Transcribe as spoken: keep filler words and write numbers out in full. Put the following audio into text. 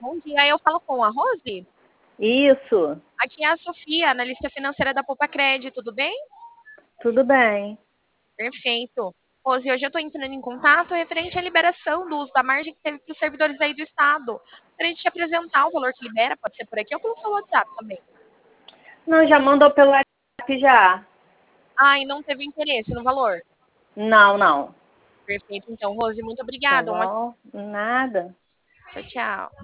Bom dia, eu falo com a Rose? Isso, Aqui é a Sofia, analista financeira da Poupa Crédito, tudo bem? tudo bem. Perfeito. Rose, hoje eu estou entrando em contato referente à liberação do uso da margem que teve para os servidores aí do Estado. Para a gente te apresentar o valor que libera, pode ser por aqui ou pelo seu WhatsApp também. Não, já mandou pelo WhatsApp já? Ah, e não teve interesse no valor? Não, não. Perfeito, então, Rose, muito Tá obrigada. Um... bom? Nada. Tchau, tchau.